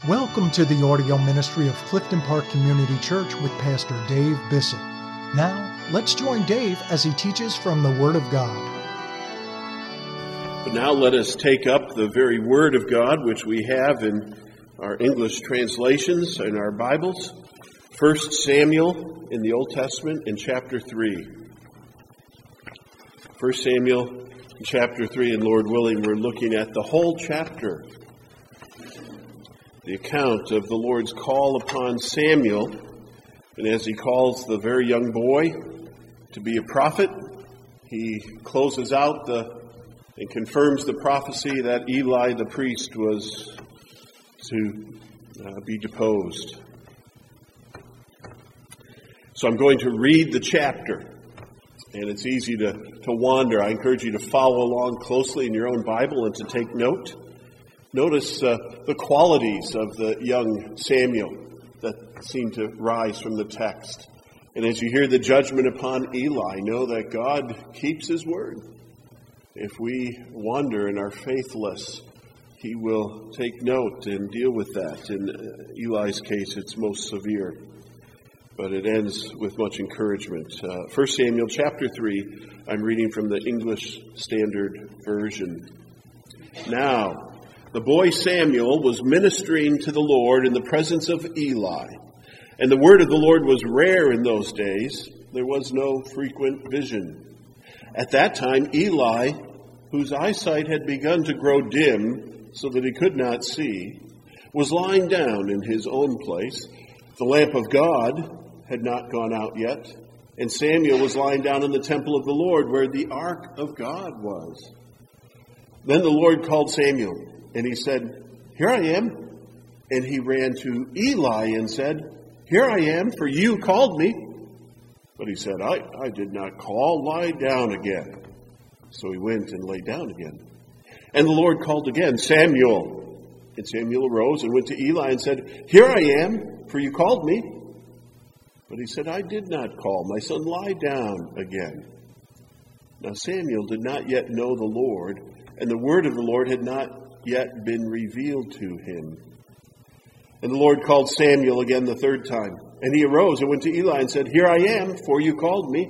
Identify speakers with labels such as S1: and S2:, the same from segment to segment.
S1: Welcome to the audio ministry of Clifton Park Community Church with Pastor Dave Bissett. Now, let's join Dave as he teaches from the Word of God.
S2: But now let us take up the very Word of God, which we have in our English translations in our Bibles. 1 Samuel in the Old Testament in chapter 3. 1 Samuel chapter 3, and Lord willing, we're looking at the whole chapter. The account of the Lord's call upon Samuel, and as he calls the very young boy to be a prophet, he closes out and confirms the prophecy that Eli the priest was to be deposed. So I'm going to read the chapter, and it's easy to wander. I encourage you to follow along closely in your own Bible and to take note. Notice the qualities of the young Samuel that seem to rise from the text. And as you hear the judgment upon Eli, know that God keeps his word. If we wander and are faithless, he will take note and deal with that. In Eli's case, it's most severe. But it ends with much encouragement. 1 Samuel chapter 3, I'm reading from the English Standard Version. Now, the boy Samuel was ministering to the Lord in the presence of Eli. And the word of the Lord was rare in those days. There was no frequent vision. At that time, Eli, whose eyesight had begun to grow dim so that he could not see, was lying down in his own place. The lamp of God had not gone out yet, and Samuel was lying down in the temple of the Lord where the ark of God was. Then the Lord called Samuel. And he said, "Here I am." And he ran to Eli and said, "Here I am, for you called me." But he said, I did not call. Lie down again. So he went and lay down again. And the Lord called again, "Samuel." And Samuel arose and went to Eli and said, "Here I am, for you called me." But he said, "I did not call. My son, lie down again." Now Samuel did not yet know the Lord, and the word of the Lord had not yet been revealed to him. And the Lord called Samuel again the third time. And he arose and went to Eli and said, "Here I am, for you called me."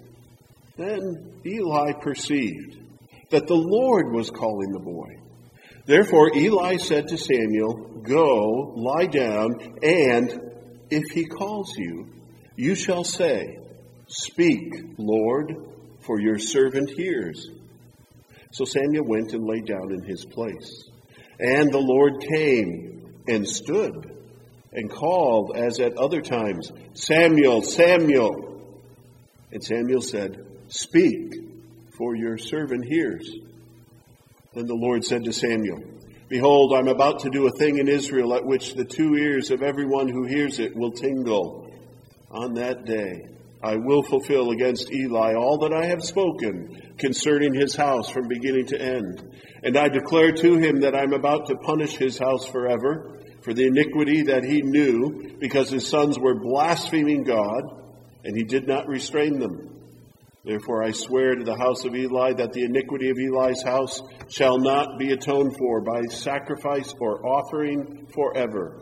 S2: Then Eli perceived that the Lord was calling the boy. Therefore Eli said to Samuel, "Go, lie down, and if he calls you, you shall say, 'Speak, Lord, for your servant hears.'" So Samuel went and lay down in his place. And the Lord came and stood and called as at other times, "Samuel, Samuel." And Samuel said, "Speak, for your servant hears." Then the Lord said to Samuel, "Behold, I'm about to do a thing in Israel at which the two ears of everyone who hears it will tingle. On that day I will fulfill against Eli all that I have spoken concerning his house from beginning to end. And I declare to him that I am about to punish his house forever for the iniquity that he knew, because his sons were blaspheming God, and he did not restrain them. Therefore I swear to the house of Eli that the iniquity of Eli's house shall not be atoned for by sacrifice or offering forever."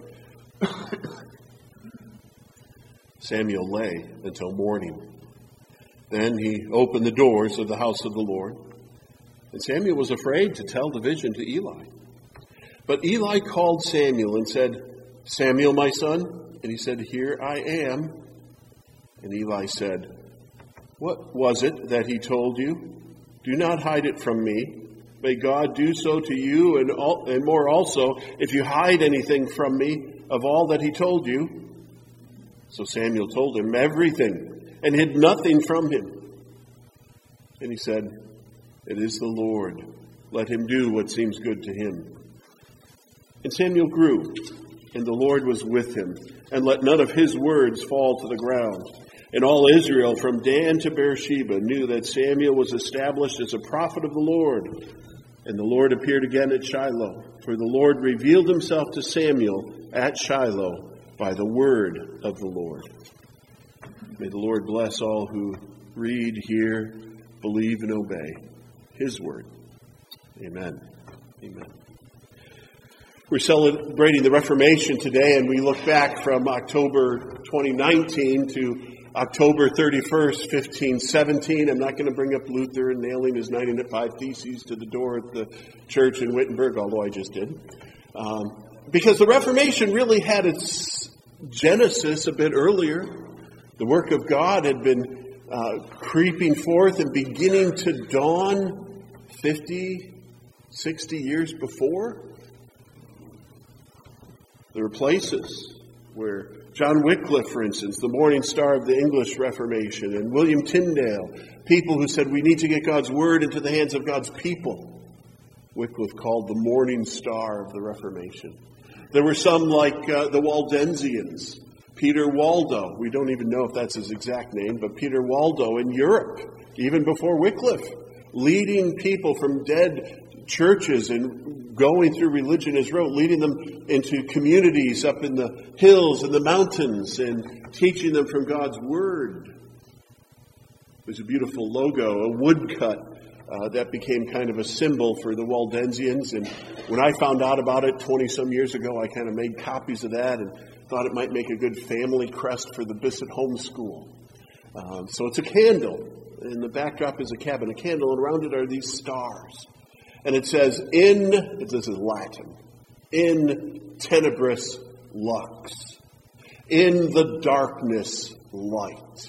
S2: Samuel lay until morning. Then he opened the doors of the house of the Lord. And Samuel was afraid to tell the vision to Eli. But Eli called Samuel and said, "Samuel, my son?" And he said, "Here I am." And Eli said, "What was it that he told you? Do not hide it from me. May God do so to you and more also, if you hide anything from me of all that he told you." So Samuel told him everything and hid nothing from him. And he said, "It is the Lord. Let him do what seems good to him." And Samuel grew, and the Lord was with him, and let none of his words fall to the ground. And all Israel from Dan to Beersheba knew that Samuel was established as a prophet of the Lord. And the Lord appeared again at Shiloh, for the Lord revealed himself to Samuel at Shiloh by the word of the Lord. May the Lord bless all who read, hear, believe, and obey his word. Amen. Amen. We're celebrating the Reformation today, and we look back from October 2019 to October 31st, 1517. I'm not going to bring up Luther and nailing his 95 Theses to the door at the church in Wittenberg, although I just did. Because the Reformation really had its genesis a bit earlier. The work of God had been creeping forth and beginning to dawn 50, 60 years before. There were places where John Wycliffe, for instance, the morning star of the English Reformation, and William Tyndale, people who said we need to get God's word into the hands of God's people, Wycliffe called the morning star of the Reformation. There were some like the Waldensians, Peter Waldo. We don't even know if that's his exact name, but Peter Waldo in Europe, even before Wycliffe, leading people from dead churches and going through religion as rote, leading them into communities up in the hills and the mountains and teaching them from God's Word. It was a beautiful logo, a woodcut that became kind of a symbol for the Waldensians. And when I found out about it 20-some years ago, I kind of made copies of that and thought it might make a good family crest for the Bissett Homeschool. So it's a candle, and the backdrop is a cabin, a candle, and around it are these stars. And it says, this is Latin, in tenebris lux, in the darkness light.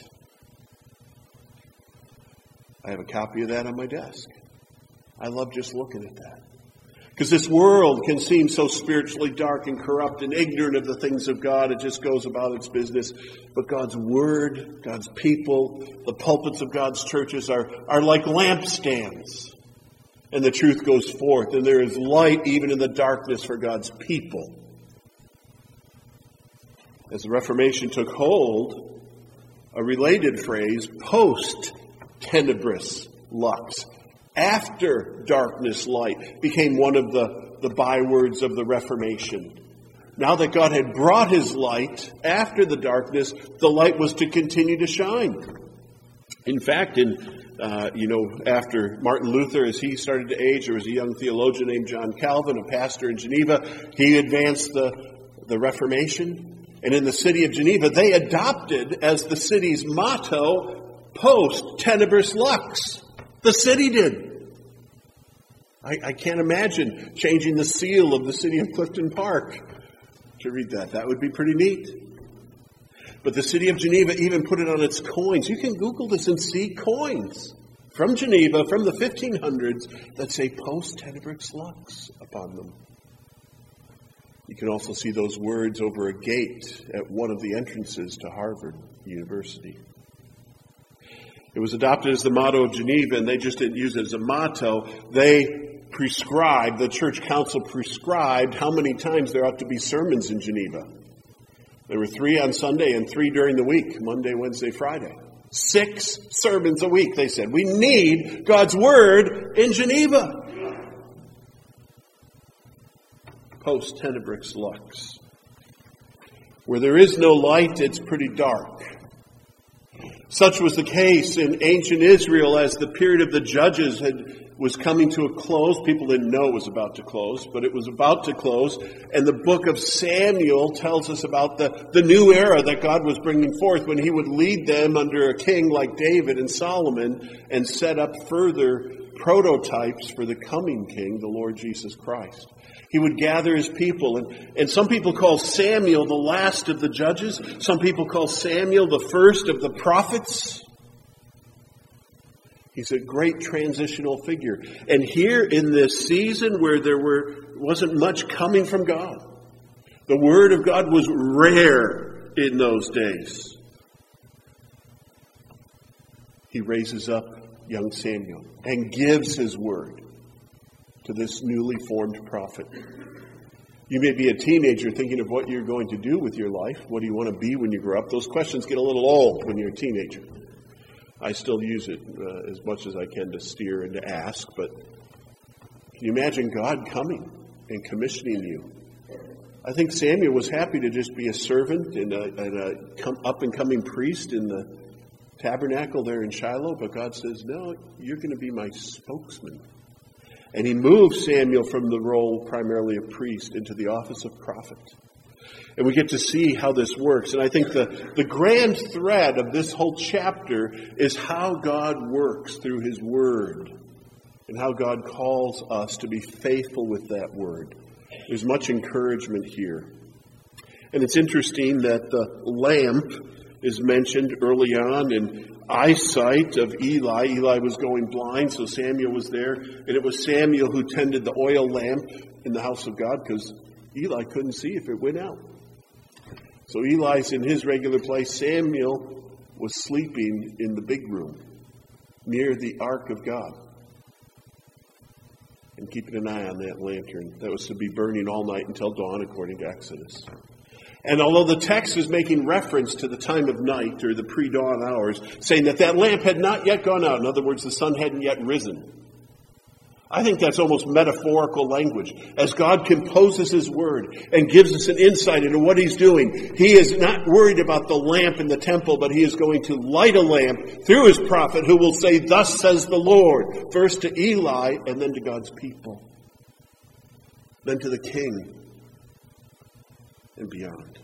S2: I have a copy of that on my desk. I love just looking at that. Because this world can seem so spiritually dark and corrupt and ignorant of the things of God. It just goes about its business. But God's Word, God's people, the pulpits of God's churches are like lampstands. And the truth goes forth, and there is light even in the darkness for God's people. As the Reformation took hold, a related phrase, post-tenebris lux, after darkness light, became one of the bywords of the Reformation. Now that God had brought His light after the darkness, the light was to continue to shine. In fact, after Martin Luther, as he started to age, there was a young theologian named John Calvin, a pastor in Geneva. He advanced the Reformation. And in the city of Geneva, they adopted as the city's motto, post tenebris lux. The city did. I can't imagine changing the seal of the city of Clifton Park to read that. That would be pretty neat. But the city of Geneva even put it on its coins. You can Google this and see coins from Geneva, from the 1500s, that say post tenebris lux upon them. You can also see those words over a gate at one of the entrances to Harvard University. It was adopted as the motto of Geneva, and they just didn't use it as a motto. They prescribed, the church council prescribed how many times there ought to be sermons in Geneva. There were 3 on Sunday and 3 during the week, Monday, Wednesday, Friday. 6 sermons a week, they said. We need God's Word in Geneva. Post tenebris lux. Where there is no light, it's pretty dark. Such was the case in ancient Israel as the period of the judges was coming to a close. People didn't know it was about to close, but it was about to close. And the book of Samuel tells us about the new era that God was bringing forth when He would lead them under a king like David and Solomon and set up further prototypes for the coming king, the Lord Jesus Christ. He would gather His people. And some people call Samuel the last of the judges. Some people call Samuel the first of the prophets. He's a great transitional figure. And here in this season where there wasn't much coming from God, the Word of God was rare in those days. He raises up young Samuel and gives His Word to this newly formed prophet. You may be a teenager thinking of what you're going to do with your life. What do you want to be when you grow up? Those questions get a little old when you're a teenager. I still use it as much as I can to steer and to ask, but can you imagine God coming and commissioning you? I think Samuel was happy to just be a servant and a up-and-coming priest in the tabernacle there in Shiloh, but God says, no, you're going to be my spokesman. And he moved Samuel from the role primarily of priest into the office of prophet. And we get to see how this works. And I think the grand thread of this whole chapter is how God works through his word and how God calls us to be faithful with that word. There's much encouragement here. And it's interesting that the lamp is mentioned early on in eyesight of Eli. Eli was going blind, so Samuel was there. And it was Samuel who tended the oil lamp in the house of God because Eli couldn't see if it went out. So Eli's in his regular place. Samuel was sleeping in the big room near the ark of God and keeping an eye on that lantern that was to be burning all night until dawn, according to Exodus. And although the text is making reference to the time of night or the pre-dawn hours, saying that lamp had not yet gone out, in other words, the sun hadn't yet risen, I think that's almost metaphorical language. As God composes his word and gives us an insight into what he's doing, he is not worried about the lamp in the temple, but he is going to light a lamp through his prophet who will say, "Thus says the Lord," first to Eli and then to God's people, then to the king and beyond.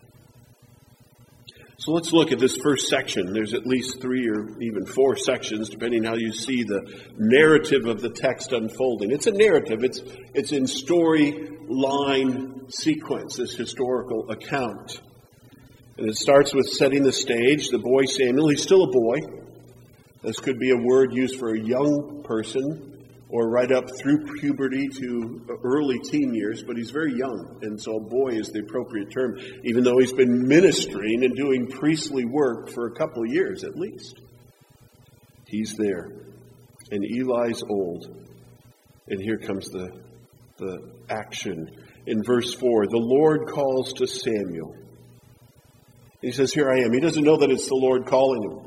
S2: So let's look at this first section. There's at least 3 or even 4 sections, depending how you see the narrative of the text unfolding. It's a narrative. It's in storyline sequence, this historical account. And it starts with setting the stage. The boy Samuel, he's still a boy. This could be a word used for a young person or right up through puberty to early teen years, but he's very young, and so boy is the appropriate term, even though he's been ministering and doing priestly work for a couple of years at least. He's there, and Eli's old, and here comes the action. In verse 4, the Lord calls to Samuel. He says, "Here I am." He doesn't know that it's the Lord calling him.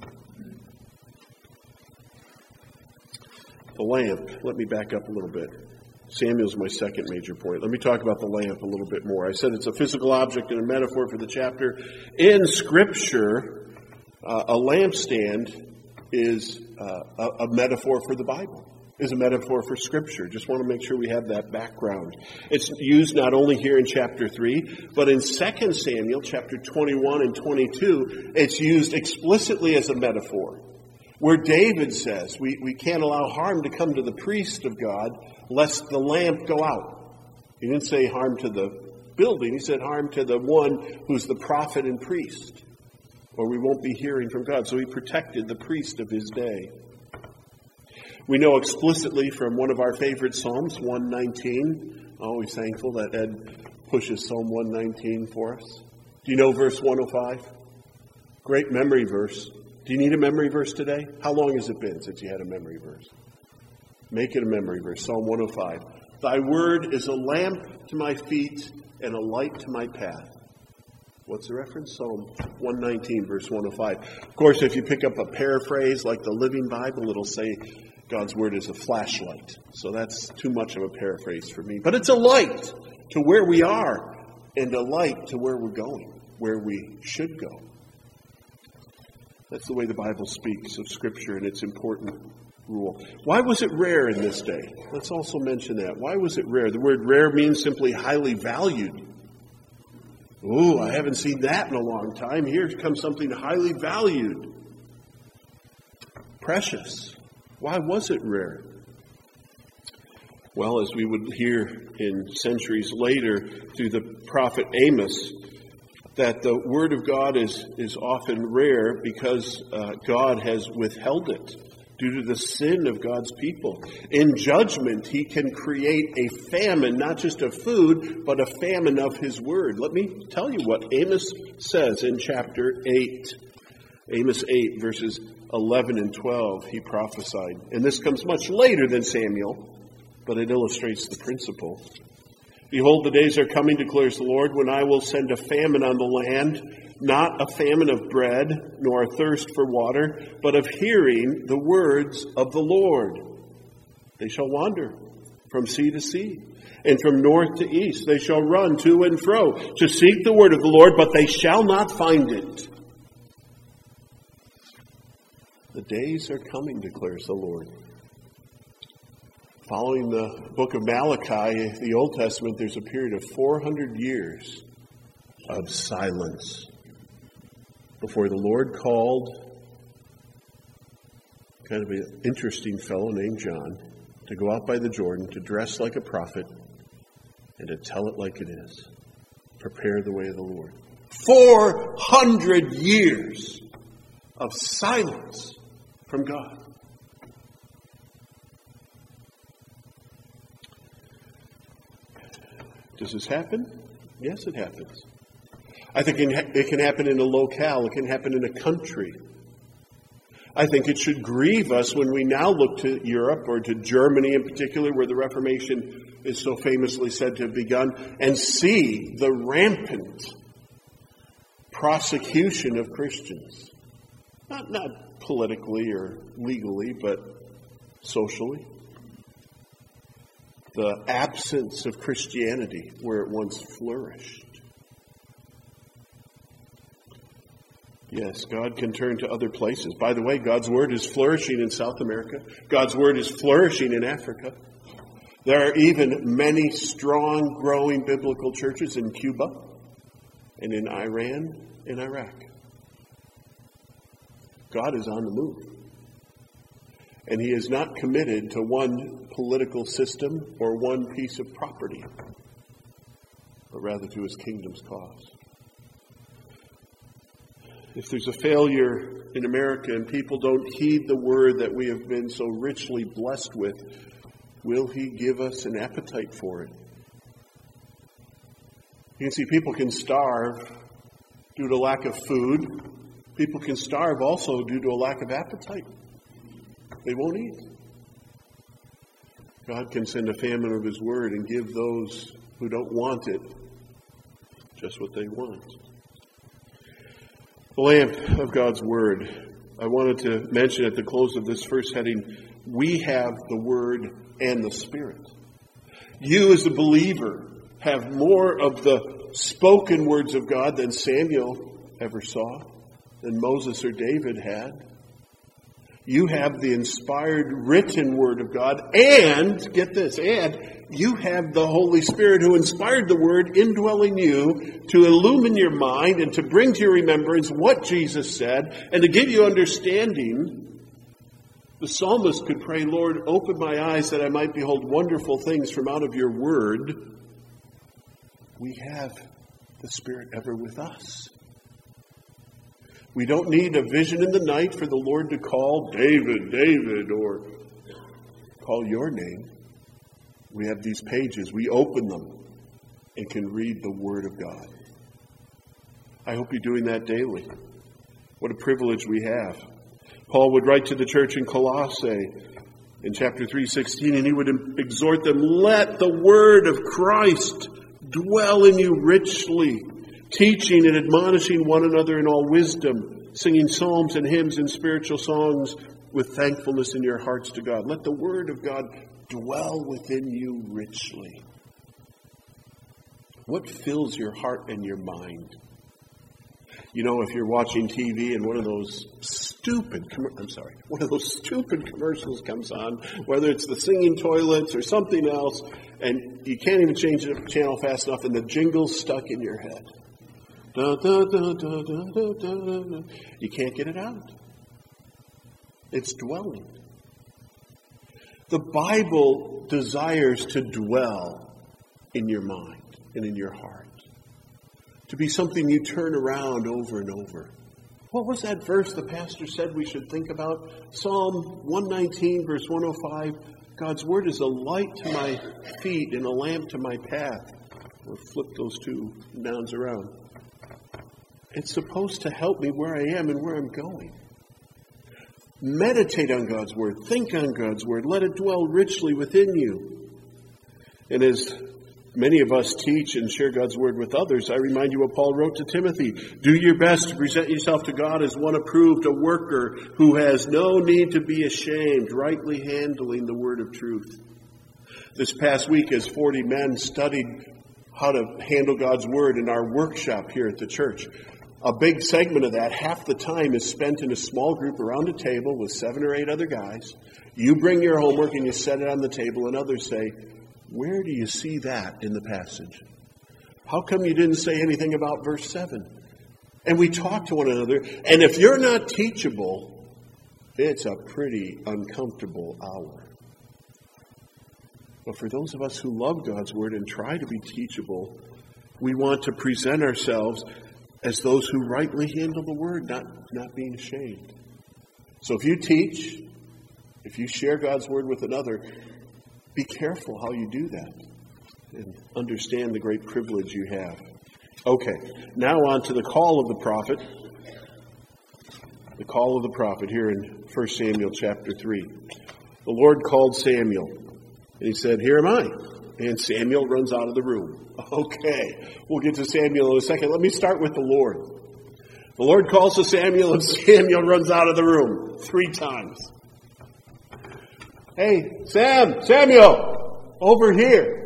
S2: The lamp. Let me back up a little bit. Samuel's my second major point. Let me talk about the lamp a little bit more. I said it's a physical object and a metaphor for the chapter. In Scripture, a lampstand is a metaphor for the Bible, is a metaphor for Scripture. Just want to make sure we have that background. It's used not only here in chapter 3, but in 2 Samuel, chapter 21 and 22, it's used explicitly as a metaphor, where David says, we can't allow harm to come to the priest of God, lest the lamp go out. He didn't say harm to the building. He said harm to the one who's the prophet and priest, or we won't be hearing from God. So he protected the priest of his day. We know explicitly from one of our favorite Psalms, 119. Always thankful that Ed pushes Psalm 119 for us. Do you know verse 105? Great memory verse. Do you need a memory verse today? How long has it been since you had a memory verse? Make it a memory verse. Psalm 105. Thy word is a lamp to my feet and a light to my path. What's the reference? Psalm 119, verse 105. Of course, if you pick up a paraphrase like the Living Bible, it'll say God's word is a flashlight. So that's too much of a paraphrase for me. But it's a light to where we are and a light to where we're going, where we should go. That's the way the Bible speaks of Scripture and its important rule. Why was it rare in this day? Let's also mention that. Why was it rare? The word rare means simply highly valued. Ooh, I haven't seen that in a long time. Here comes something highly valued. Precious. Why was it rare? Well, as we would hear in centuries later through the prophet Amos, that the Word of God is often rare because God has withheld it due to the sin of God's people. In judgment, he can create a famine, not just of food, but a famine of his Word. Let me tell you what Amos says in chapter 8. Amos 8, verses 11 and 12, he prophesied. And this comes much later than Samuel, but it illustrates the principle. Behold, the days are coming, declares the Lord, when I will send a famine on the land, not a famine of bread, nor a thirst for water, but of hearing the words of the Lord. They shall wander from sea to sea, and from north to east. They shall run to and fro to seek the word of the Lord, but they shall not find it. The days are coming, declares the Lord. Following the book of Malachi, the Old Testament, there's a period of 400 years of silence before the Lord called kind of an interesting fellow named John to go out by the Jordan, to dress like a prophet, and to tell it like it is. Prepare the way of the Lord. 400 years of silence from God. Does this happen? Yes, it happens. I think it can happen in a locale. It can happen in a country. I think it should grieve us when we now look to Europe, or to Germany in particular, where the Reformation is so famously said to have begun, and see the rampant prosecution of Christians. Not politically or legally, but socially. The absence of Christianity where it once flourished. Yes, God can turn to other places. By the way, God's Word is flourishing in South America. God's Word is flourishing in Africa. There are even many strong, growing biblical churches in Cuba and in Iran and Iraq. God is on the move. And He is not committed to one political system or one piece of property, but rather to His kingdom's cause. If there's a failure in America and people don't heed the word that we have been so richly blessed with, will He give us an appetite for it? You can see people can starve due to lack of food. People can starve also due to a lack of appetite. They won't eat. God can send a famine of His word and give those who don't want it just what they want. The lamp of God's Word. I wanted to mention at the close of this first heading, we have the Word and the Spirit. You as a believer have more of the spoken words of God than Samuel ever saw, than Moses or David had. You have the inspired written Word of God, and, get this, and you have the Holy Spirit who inspired the Word indwelling you to illumine your mind and to bring to your remembrance what Jesus said and to give you understanding. The psalmist could pray, Lord, open my eyes that I might behold wonderful things from out of your Word. We have the Spirit ever with us. We don't need a vision in the night for the Lord to call David, David, or call your name. We have these pages. We open them and can read the Word of God. I hope you're doing that daily. What a privilege we have. Paul would write to the church in Colossae in chapter 3:16, and he would exhort them, let the word of Christ dwell in you richly, teaching and admonishing one another in all wisdom, singing psalms and hymns and spiritual songs with thankfulness in your hearts to God. Let the word of God dwell within you richly. What fills your heart and your mind? You know, if you're watching TV and one of those stupid commercials comes on, whether it's the singing toilets or something else, and you can't even change the channel fast enough and the jingle's stuck in your head. Da, da, da, da, da, da, da, da. You can't get it out. It's dwelling. The Bible desires to dwell in your mind and in your heart. To be something you turn around over and over. What was that verse the pastor said we should think about? Psalm 119, verse 105. God's word is a light to my feet and a lamp to my path. Or flip those two nouns around. It's supposed to help me where I am and where I'm going. Meditate on God's word. Think on God's word. Let it dwell richly within you. And as many of us teach and share God's word with others, I remind you what Paul wrote to Timothy. Do your best to present yourself to God as one approved, a worker who has no need to be ashamed, rightly handling the word of truth. This past week, as 40 men studied how to handle God's word in our workshop here at the church, a big segment of that, half the time, is spent in a small group around a table with 7 or 8 other guys, You bring your homework and you set it on the table, and others say, where do you see that in the passage? How come you didn't say anything about verse 7? And we talk to one another, and if you're not teachable, it's a pretty uncomfortable hour. But for those of us who love God's Word and try to be teachable, we want to present ourselves as those who rightly handle the Word, not being ashamed. So if you teach, if you share God's Word with another, be careful how you do that and understand the great privilege you have. Okay, now on to the call of the prophet. The call of the prophet here in 1 Samuel chapter 3. The Lord called Samuel, and he said, here am I. And Samuel runs out of the room. Okay, we'll get to Samuel in a second. Let me start with the Lord. The Lord calls to Samuel, and Samuel runs out of the room 3 times. Hey, Samuel, over here.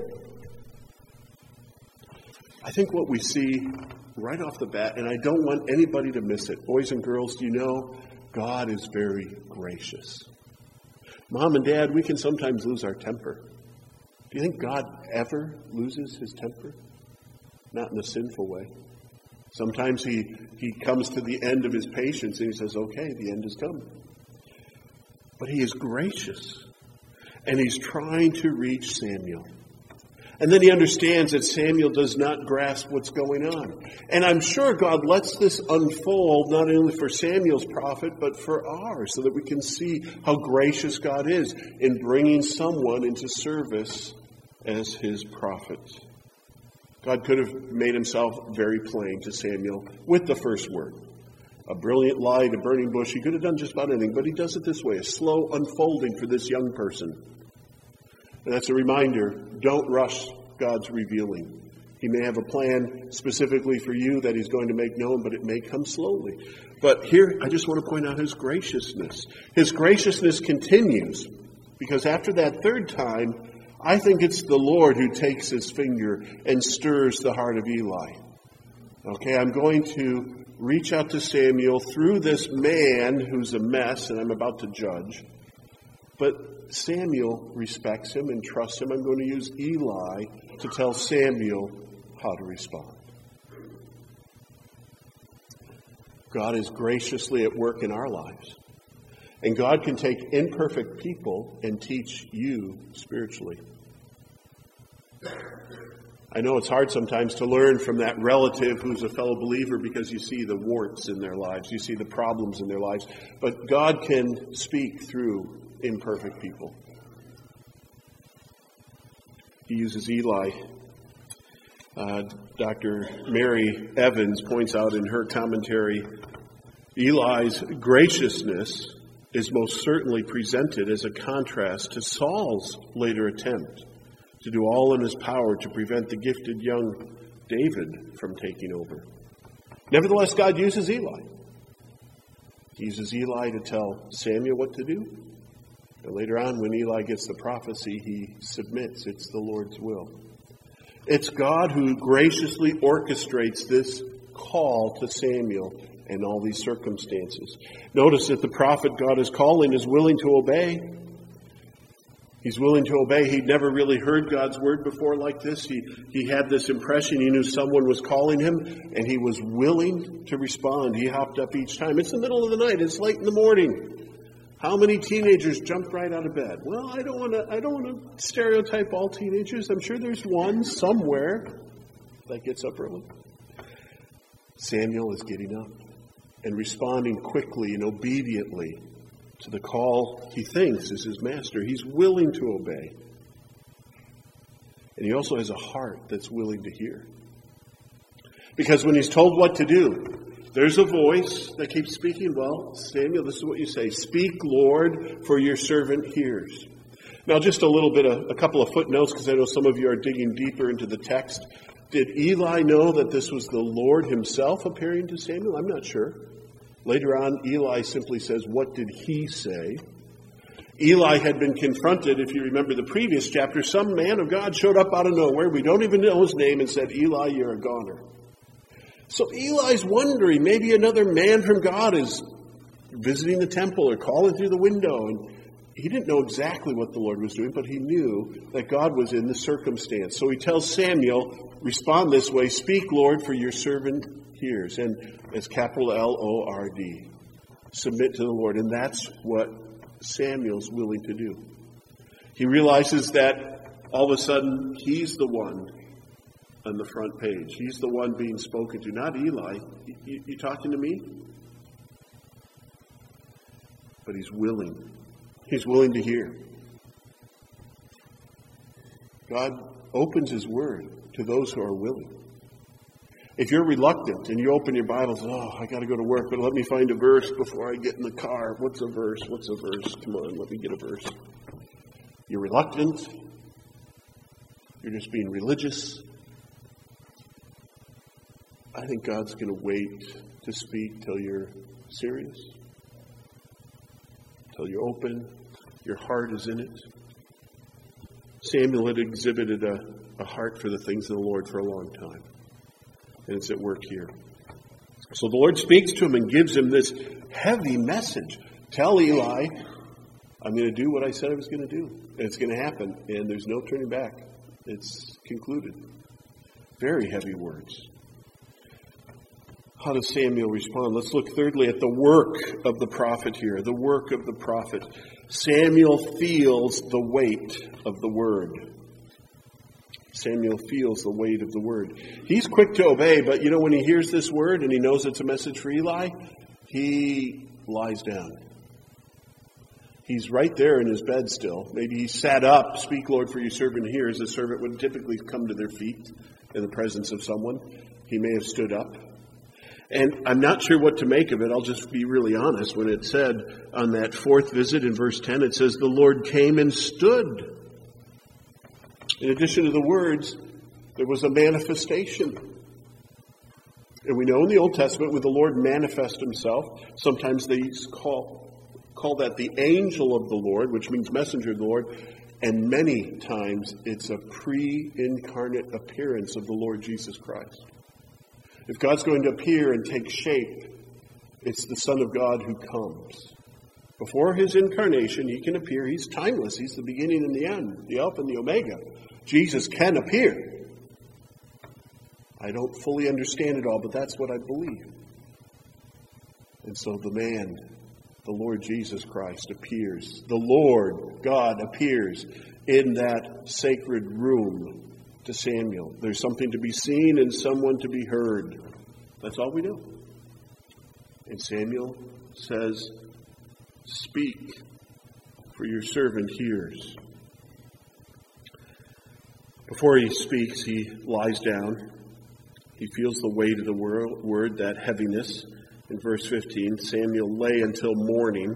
S2: I think what we see right off the bat, and I don't want anybody to miss it. Boys and girls, do you know God is very gracious? Mom and Dad, we can sometimes lose our temper. Do you think God ever loses his temper? Not in a sinful way. Sometimes he comes to the end of his patience and he says, okay, the end has come. But he is gracious. And he's trying to reach Samuel. And then he understands that Samuel does not grasp what's going on. And I'm sure God lets this unfold not only for Samuel's prophet, but for ours, so that we can see how gracious God is in bringing someone into service as his prophet. God could have made himself very plain to Samuel with the first word. A brilliant light, a burning bush. He could have done just about anything, but he does it this way, a slow unfolding for this young person. And that's a reminder, don't rush God's revealing. He may have a plan specifically for you that he's going to make known, but it may come slowly. But here, I just want to point out his graciousness. His graciousness continues, because after that third time, I think it's the Lord who takes his finger and stirs the heart of Eli. Okay, I'm going to reach out to Samuel through this man who's a mess, and I'm about to judge. But Samuel respects him and trusts him. I'm going to use Eli to tell Samuel how to respond. God is graciously at work in our lives. And God can take imperfect people and teach you spiritually. I know it's hard sometimes to learn from that relative who's a fellow believer because you see the warts in their lives. You see the problems in their lives. But God can speak through imperfect people. He uses Eli. Dr. Mary Evans points out in her commentary, Eli's graciousness is most certainly presented as a contrast to Saul's later attempt to do all in his power to prevent the gifted young David from taking over. Nevertheless, God uses Eli. He uses Eli to tell Samuel what to do. And later on, when Eli gets the prophecy, he submits. It's the Lord's will. It's God who graciously orchestrates this call to Samuel in all these circumstances. Notice that the prophet God is calling is willing to obey. He's willing to obey. He'd never really heard God's word before like this. He had this impression. He knew someone was calling him, and he was willing to respond. He hopped up each time. It's the middle of the night. It's late in the morning. How many teenagers jumped right out of bed? Well, I don't want to stereotype all teenagers. I'm sure there's one somewhere that gets up early. Samuel is getting up and responding quickly and obediently to the call he thinks is his master. He's willing to obey. And he also has a heart that's willing to hear. Because when he's told what to do, there's a voice that keeps speaking. Well, Samuel, this is what you say. Speak, Lord, for your servant hears. Now, just a couple of footnotes, because I know some of you are digging deeper into the text. Did Eli know that this was the Lord himself appearing to Samuel? I'm not sure. Later on, Eli simply says, what did he say? Eli had been confronted, if you remember the previous chapter, some man of God showed up out of nowhere. We don't even know his name, and said, Eli, you're a goner. So Eli's wondering, maybe another man from God is visiting the temple or calling through the window. And He didn't know exactly what the Lord was doing, but he knew that God was in the circumstance. So he tells Samuel, respond this way, speak, Lord, for your servant hears. And it's capital L-O-R-D. Submit to the Lord. And that's what Samuel's willing to do. He realizes that all of a sudden he's the one on the front page. He's the one being spoken to, not Eli. You talking to me? But he's willing. He's willing to hear. God opens his word to those who are willing. If you're reluctant and you open your Bibles, I got to go to work, but let me find a verse before I get in the car. What's a verse? What's a verse? Come on, let me get a verse. You're reluctant. You're just being religious. I think God's going to wait to speak till you're serious, till you're open, your heart is in it. Samuel had exhibited a heart for the things of the Lord for a long time. And it's at work here. So the Lord speaks to him and gives him this heavy message. Tell Eli, I'm going to do what I said I was going to do. And it's going to happen. And there's no turning back. It's concluded. Very heavy words. How does Samuel respond? Let's look thirdly at the work of the prophet here. The work of the prophet. Samuel feels the weight of the word. Samuel feels the weight of the word. He's quick to obey, but when he hears this word and he knows it's a message for Eli, he lies down. He's right there in his bed still. Maybe he sat up, speak, Lord, for your servant hears. The servant would typically come to their feet in the presence of someone. He may have stood up. And I'm not sure what to make of it. I'll just be really honest. When it said on that fourth visit in verse 10, it says, the Lord came and stood. In addition to the words, there was a manifestation. And we know in the Old Testament when the Lord manifests himself, sometimes they call that the angel of the Lord, which means messenger of the Lord. And many times it's a pre-incarnate appearance of the Lord Jesus Christ. If God's going to appear and take shape, it's the Son of God who comes. Before his incarnation, he can appear. He's timeless. He's the beginning and the end, the Alpha and the Omega. Jesus can appear. I don't fully understand it all, but that's what I believe. And so the man, the Lord Jesus Christ, appears. The Lord God appears in that sacred room to Samuel. There's something to be seen and someone to be heard. That's all we know. And Samuel says, speak, for your servant hears. Before he speaks, he lies down. He feels the weight of the word, that heaviness. In verse 15, Samuel lay until morning.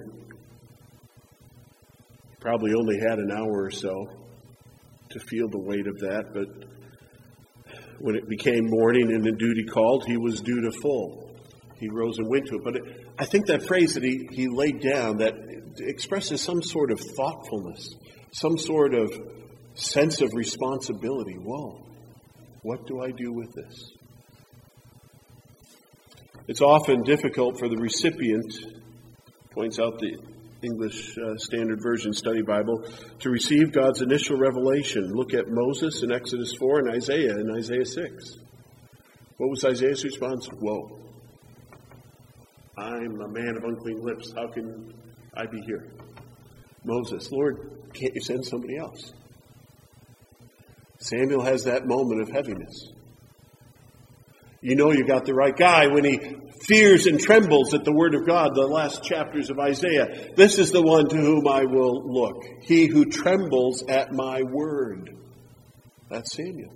S2: Probably only had an hour or so to feel the weight of that, but when it became morning and the duty called, he was dutiful. He rose and went to it. But I think that phrase that he laid down, that expresses some sort of thoughtfulness, some sort of sense of responsibility. Whoa, what do I do with this? It's often difficult for the recipient, points out the English Standard Version Study Bible, to receive God's initial revelation. Look at Moses in Exodus 4 and Isaiah in Isaiah 6. What was Isaiah's response? Whoa. I'm a man of unclean lips. How can I be here? Moses, Lord, can't you send somebody else? Samuel has that moment of heaviness. You know you got the right guy when he fears and trembles at the word of God, the last chapters of Isaiah. This is the one to whom I will look. He who trembles at my word. That's Samuel.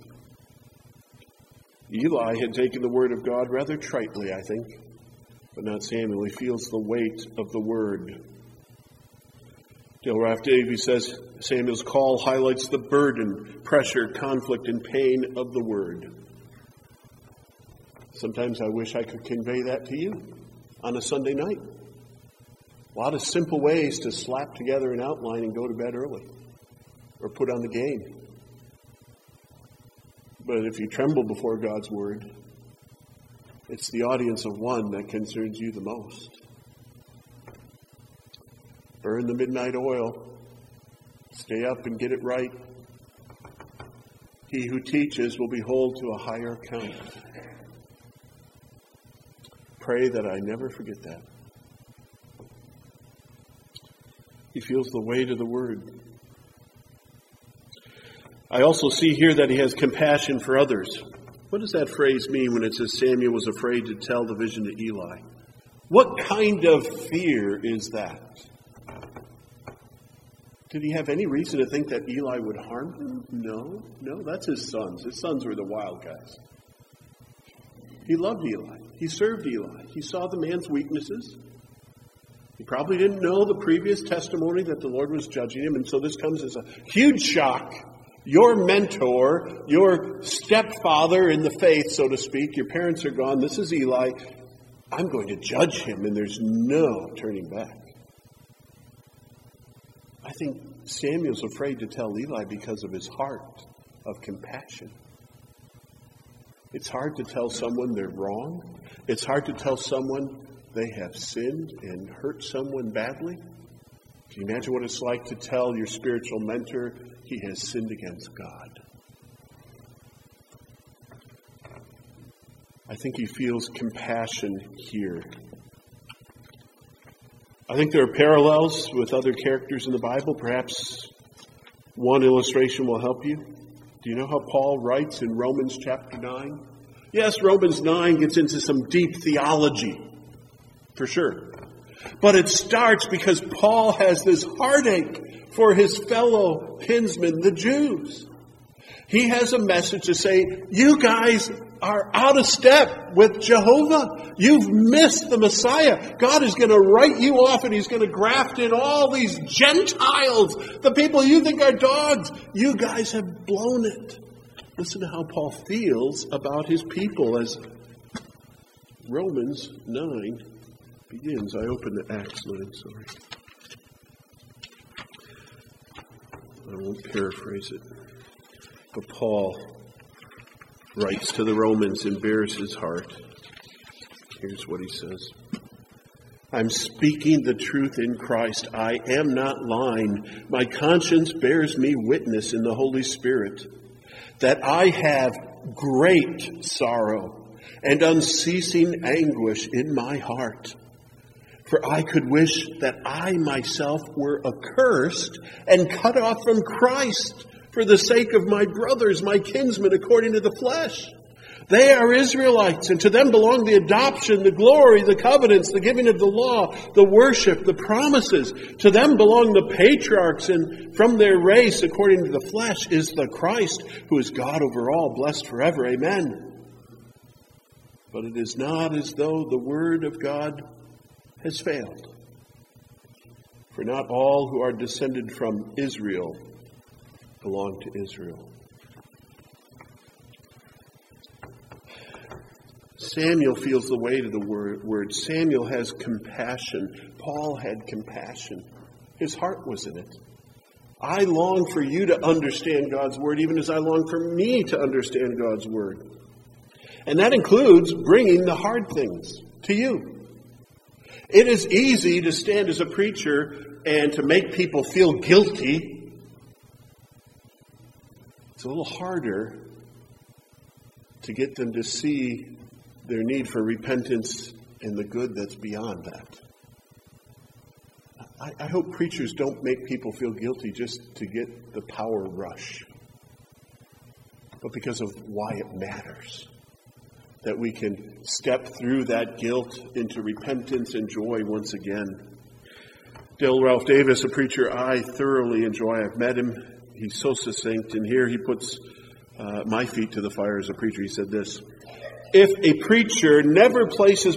S2: Eli had taken the word of God rather tritely, I think. But not Samuel. He feels the weight of the word. Dale Ralph Davies says Samuel's call highlights the burden, pressure, conflict, and pain of the word. Sometimes I wish I could convey that to you on a Sunday night. A lot of simple ways to slap together an outline and go to bed early or put on the game. But if you tremble before God's word, it's the audience of one that concerns you the most. Burn the midnight oil. Stay up and get it right. He who teaches will be held to a higher account. Pray that I never forget that. He feels the weight of the word. I also see here that he has compassion for others. What does that phrase mean when it says Samuel was afraid to tell the vision to Eli? What kind of fear is that? Did he have any reason to think that Eli would harm him? No, that's his sons. His sons were the wild guys. He loved Eli. He served Eli. He saw the man's weaknesses. He probably didn't know the previous testimony that the Lord was judging him, and so this comes as a huge shock. Your mentor, your stepfather in the faith, so to speak, your parents are gone. This is Eli. I'm going to judge him, and there's no turning back. I think Samuel's afraid to tell Eli because of his heart of compassion. It's hard to tell someone they're wrong. It's hard to tell someone they have sinned and hurt someone badly. Can you imagine what it's like to tell your spiritual mentor he has sinned against God? I think he feels compassion here. I think there are parallels with other characters in the Bible. Perhaps one illustration will help you. Do you know how Paul writes in Romans chapter 9? Yes, Romans 9 gets into some deep theology, for sure. But it starts because Paul has this heartache for his fellow kinsmen, the Jews. He has a message to say, you guys are out of step with Jehovah. You've missed the Messiah. God is going to write you off, and he's going to graft in all these Gentiles, the people you think are dogs. You guys have blown it. Listen to how Paul feels about his people as Romans 9 begins. I opened the Acts 9, sorry. I won't paraphrase it. But Paul writes to the Romans and bears his heart. Here's what he says. I'm speaking the truth in Christ. I am not lying. My conscience bears me witness in the Holy Spirit that I have great sorrow and unceasing anguish in my heart. For I could wish that I myself were accursed and cut off from Christ for the sake of my brothers, my kinsmen, according to the flesh. They are Israelites, and to them belong the adoption, the glory, the covenants, the giving of the law, the worship, the promises. To them belong the patriarchs, and from their race, according to the flesh, is the Christ, who is God over all, blessed forever. Amen. But it is not as though the word of God has failed. For not all who are descended from Israel belong to Israel. Samuel feels the weight of the word. Samuel has compassion. Paul had compassion. His heart was in it. I long for you to understand God's word, even as I long for me to understand God's word. And that includes bringing the hard things to you. It is easy to stand as a preacher and to make people feel guilty. It's a little harder to get them to see their need for repentance and the good that's beyond that. I hope preachers don't make people feel guilty just to get the power rush, but because of why it matters. That we can step through that guilt into repentance and joy once again. Dale Ralph Davis, a preacher I thoroughly enjoy. I've met him. He's so succinct, and here he puts my feet to the fire as a preacher. He said this: if a preacher never places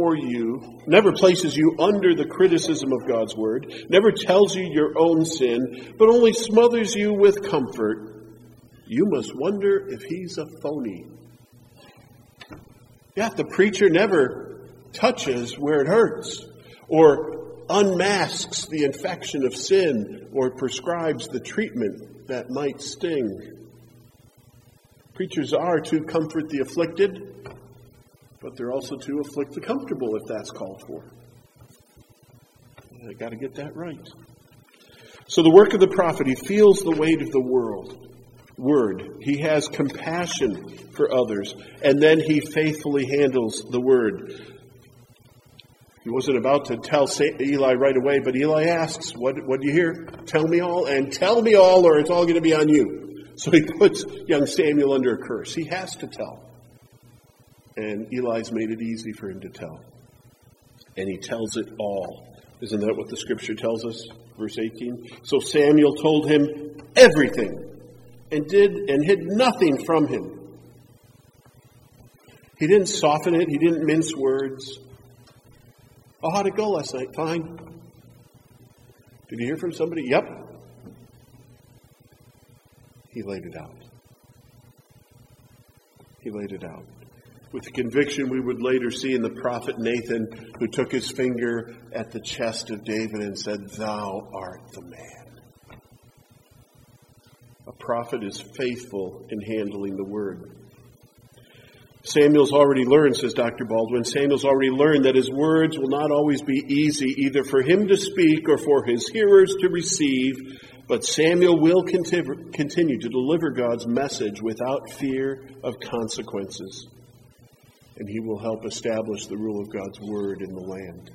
S2: you under the criticism of God's word, never tells you your own sin, but only smothers you with comfort, you must wonder if he's a phony. Yeah, the preacher never touches where it hurts, or unmasks the infection of sin, or prescribes the treatment that might sting. Preachers are to comfort the afflicted, but they're also to afflict the comfortable if that's called for. I got to get that right. So the work of the prophet, he feels the weight of the word. He has compassion for others. And then he faithfully handles the word. He wasn't about to tell Eli right away, but Eli asks, what do you hear? Tell me all, and tell me all, or it's all going to be on you. So he puts young Samuel under a curse. He has to tell. And Eli's made it easy for him to tell. And he tells it all. Isn't that what the scripture tells us? Verse 18. So Samuel told him everything and hid nothing from him. He didn't soften it. He didn't mince words. Oh, how'd it go last night? Fine. Did you hear from somebody? Yep. He laid it out. He laid it out. With the conviction we would later see in the prophet Nathan, who took his finger at the chest of David and said, "Thou art the man." A prophet is faithful in handling the word. Samuel's already learned, says Dr. Baldwin, Samuel's already learned that his words will not always be easy either for him to speak or for his hearers to receive, but Samuel will continue to deliver God's message without fear of consequences. And he will help establish the rule of God's word in the land.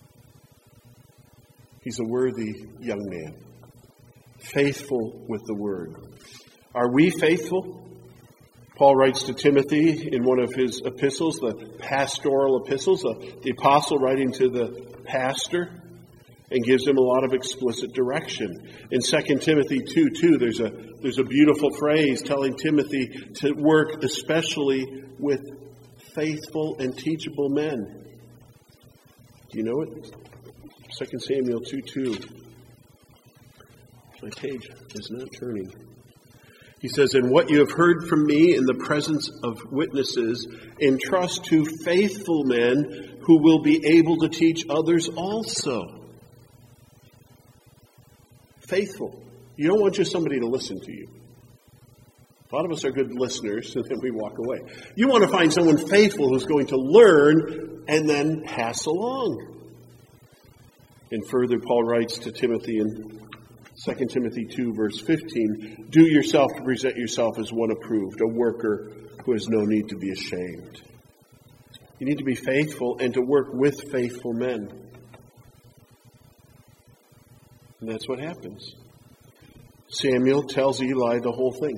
S2: He's a worthy young man, faithful with the word. Are we faithful? Paul writes to Timothy in one of his epistles, the pastoral epistles, the apostle writing to the pastor, and gives him a lot of explicit direction. In 2 Timothy 2:2, there's a beautiful phrase telling Timothy to work especially with faithful and teachable men. Do you know it? 2 Samuel 2:2. My page is not turning. He says, "And what you have heard from me in the presence of witnesses, entrust to faithful men who will be able to teach others also." Faithful. You don't want just somebody to listen to you. A lot of us are good listeners, and then we walk away. You want to find someone faithful who's going to learn and then pass along. And further, Paul writes to Timothy in 2 Timothy 2, verse 15, "Do yourself to present yourself as one approved, a worker who has no need to be ashamed." You need to be faithful and to work with faithful men. And that's what happens. Samuel tells Eli the whole thing.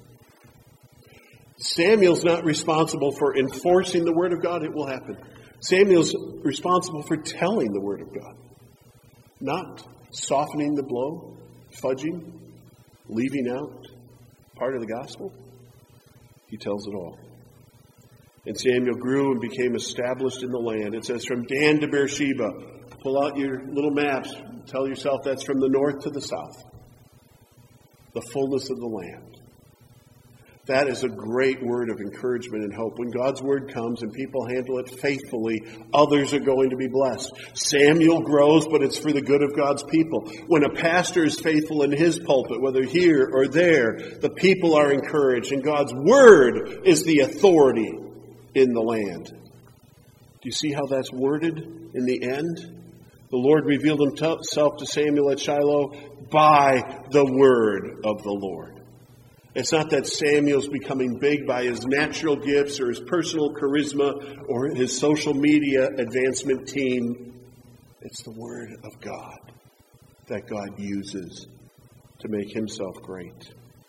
S2: Samuel's not responsible for enforcing the word of God. It will happen. Samuel's responsible for telling the word of God. Not softening the blow, fudging, leaving out part of the gospel. He tells it all. And Samuel grew and became established in the land. It says from Dan to Beersheba. Pull out your little maps. Tell yourself that's from the north to the south. The fullness of the land. That is a great word of encouragement and hope. When God's word comes and people handle it faithfully, others are going to be blessed. Samuel grows, but it's for the good of God's people. When a pastor is faithful in his pulpit, whether here or there, the people are encouraged, and God's word is the authority in the land. Do you see how that's worded in the end? The Lord revealed himself to Samuel at Shiloh by the word of the Lord. It's not that Samuel's becoming big by his natural gifts or his personal charisma or his social media advancement team. It's the word of God that God uses to make himself great.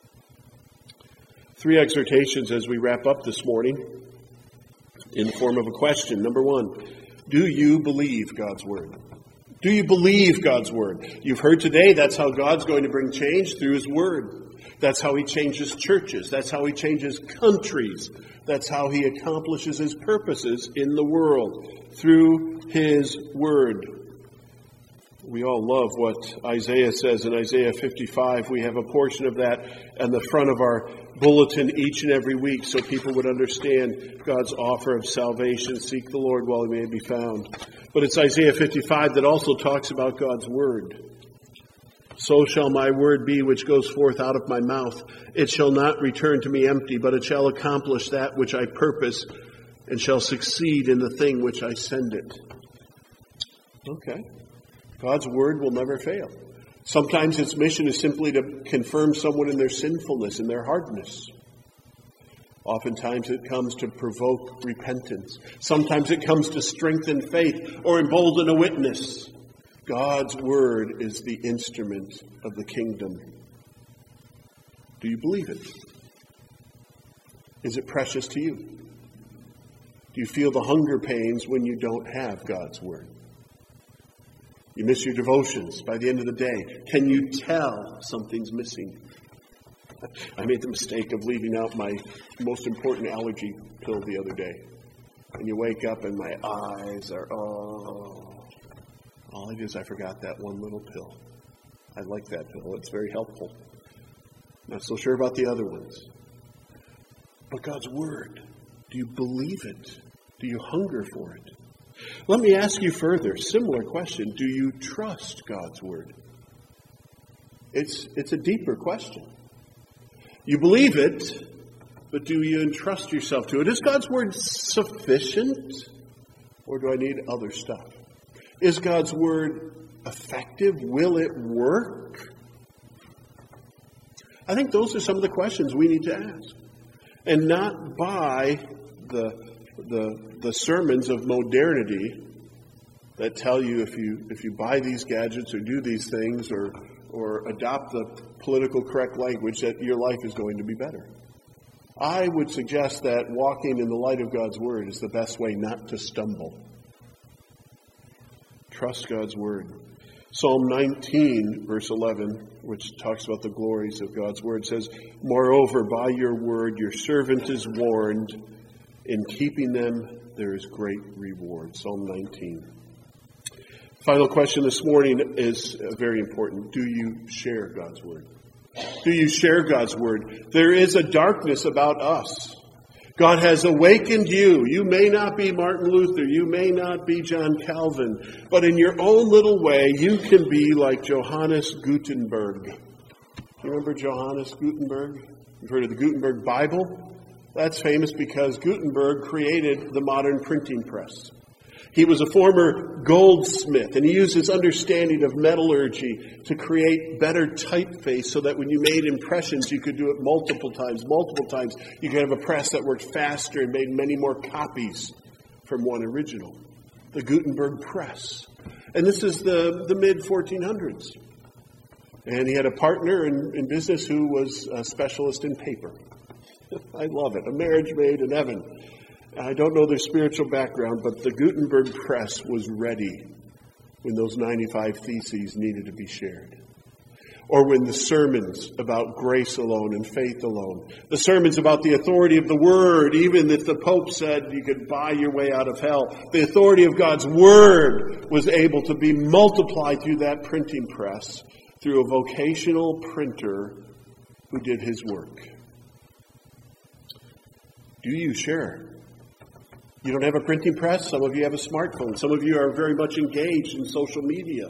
S2: 3 exhortations as we wrap up this morning in the form of a question. Number 1, do you believe God's word? Do you believe God's word? You've heard today that's how God's going to bring change through his word. That's how he changes churches. That's how he changes countries. That's how he accomplishes his purposes in the world, through his word. We all love what Isaiah says in Isaiah 55. We have a portion of that on the front of our bulletin each and every week so people would understand God's offer of salvation. Seek the Lord while he may be found. But it's Isaiah 55 that also talks about God's word. So shall my word be which goes forth out of my mouth. It shall not return to me empty, but it shall accomplish that which I purpose and shall succeed in the thing which I send it. Okay. God's word will never fail. Sometimes its mission is simply to confirm someone in their sinfulness and their hardness. Oftentimes it comes to provoke repentance. Sometimes it comes to strengthen faith or embolden a witness. God's word is the instrument of the kingdom. Do you believe it? Is it precious to you? Do you feel the hunger pains when you don't have God's word? You miss your devotions by the end of the day. Can you tell something's missing? I made the mistake of leaving out my most important allergy pill the other day. And you wake up and my eyes are, all I did is I forgot that one little pill. I like that pill. It's very helpful. Not so sure about the other ones. But God's word, do you believe it? Do you hunger for it? Let me ask you further, similar question. Do you trust God's word? It's a deeper question. You believe it, but do you entrust yourself to it? Is God's word sufficient, or do I need other stuff? Is God's word effective? Will it work? I think those are some of the questions we need to ask. And not by the sermons of modernity that tell you if you buy these gadgets or do these things or adopt the political correct language that your life is going to be better. I would suggest that walking in the light of God's word is the best way not to stumble. Trust God's word. Psalm 19, verse 11, which talks about the glories of God's word, says, "Moreover, by your word, your servant is warned. In keeping them, there is great reward." Psalm 19. Final question this morning is very important. Do you share God's word? Do you share God's word? There is a darkness about us. God has awakened you. You may not be Martin Luther. You may not be John Calvin. But in your own little way, you can be like Johannes Gutenberg. You remember Johannes Gutenberg? You've heard of the Gutenberg Bible? That's famous because Gutenberg created the modern printing press. He was a former goldsmith, and he used his understanding of metallurgy to create better typeface so that when you made impressions, you could do it multiple times. You could have a press that worked faster and made many more copies from one original. The Gutenberg press. And this is the mid-1400s. And he had a partner in business who was a specialist in paper. I love it. A marriage made in heaven. I don't know their spiritual background, but the Gutenberg press was ready when those 95 theses needed to be shared. Or when the sermons about grace alone and faith alone, the sermons about the authority of the Word, even if the Pope said you could buy your way out of hell, the authority of God's Word was able to be multiplied through that printing press, through a vocational printer who did his work. Do you share? You don't have a printing press? Some of you have a smartphone. Some of you are very much engaged in social media.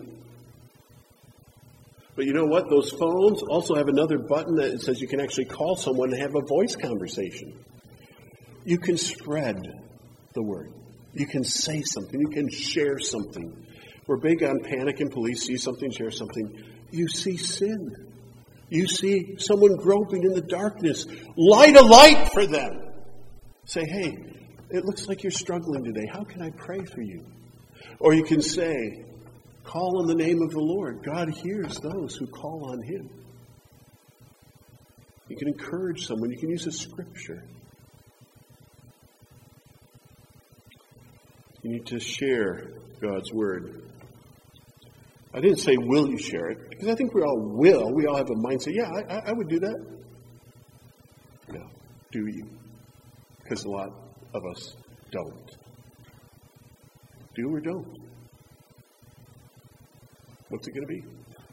S2: But you know what? Those phones also have another button that says you can actually call someone and have a voice conversation. You can spread the word. You can say something. You can share something. We're big on panic and police. See something, share something. You see sin. You see someone groping in the darkness. Light a light for them. Say, hey, it looks like you're struggling today. How can I pray for you? Or you can say, call on the name of the Lord. God hears those who call on Him. You can encourage someone. You can use a scripture. You need to share God's word. I didn't say, will you share it? Because I think we all will. We all have a mindset, yeah, I would do that. No. Do you? Because a lot of us don't. Do or don't? What's it going to be?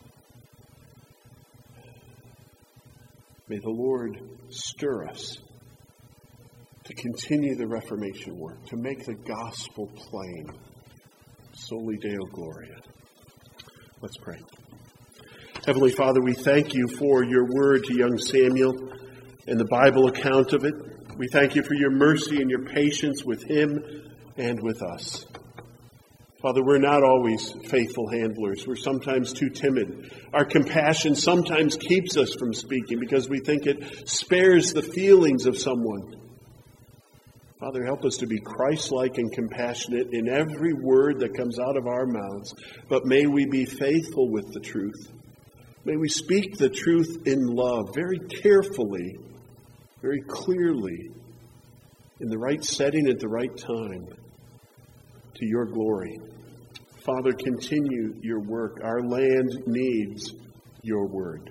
S2: May the Lord stir us to continue the Reformation work, to make the gospel plain. Soli Deo Gloria. Let's pray. Heavenly Father, we thank you for your word to young Samuel and the Bible account of it. We thank you for your mercy and your patience with him and with us. Father, we're not always faithful handlers. We're sometimes too timid. Our compassion sometimes keeps us from speaking because we think it spares the feelings of someone. Father, help us to be Christ-like and compassionate in every word that comes out of our mouths. But may we be faithful with the truth. May we speak the truth in love, very carefully, very clearly, in the right setting at the right time, to your glory. Father, continue your work. Our land needs your word.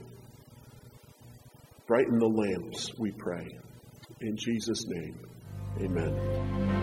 S2: Brighten the lamps, we pray. In Jesus' name, amen.